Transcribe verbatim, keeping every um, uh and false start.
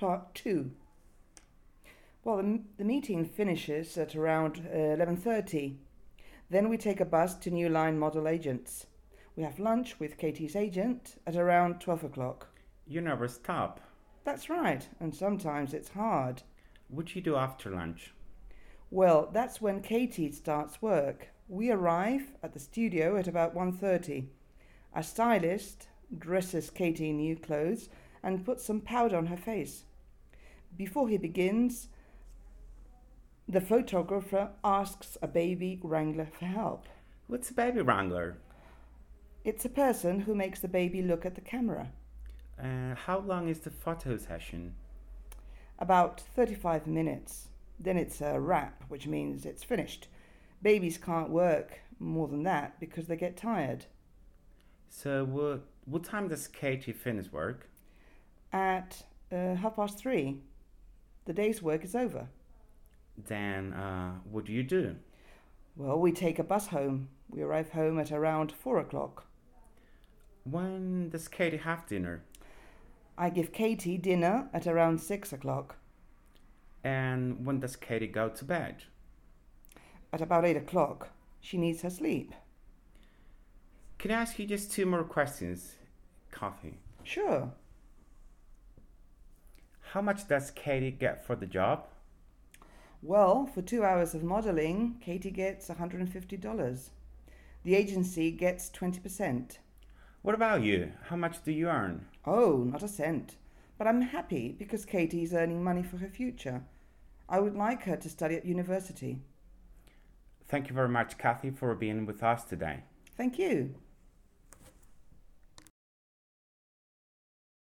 part two. Well, the, the meeting finishes at around uh, eleven thirty. Then we take a bus to New Line Model Agents. We have lunch with Katie's agent at around twelve o'clock. You never stop. That's right, and sometimes it's hard. What do you do after lunch? Well, that's when Katie starts work. We arrive at the studio at about one thirty. Our stylist dresses Katie in new clothes and puts some powder on her face. Before he begins, the photographer asks a baby wrangler for help. What's a baby wrangler? It's a person who makes the baby look at the camera. Uh, how long is the photo session? About thirty-five minutes. Then it's a wrap, which means it's finished. Babies can't work more than that because they get tired. So what, what time does Katie finish work? At uh, half past three. The day's work is over. Then uh, what do you do? Well, we take a bus home. We arrive home at around four o'clock. When does Katie have dinner? I give Katie dinner at around six o'clock. And when does Katie go to bed? At about eight o'clock. She needs her sleep. Can I ask you just two more questions, Kathy? Sure. How much does Katie get for the job? Well, for two hours of modeling, Katie gets one hundred fifty dollars. The agency gets twenty percent. What about you? How much do you earn? Oh, not a cent. But I'm happy because Katie's earning money for her future. I would like her to study at university. Thank you very much, Kathy, for being with us today. Thank you.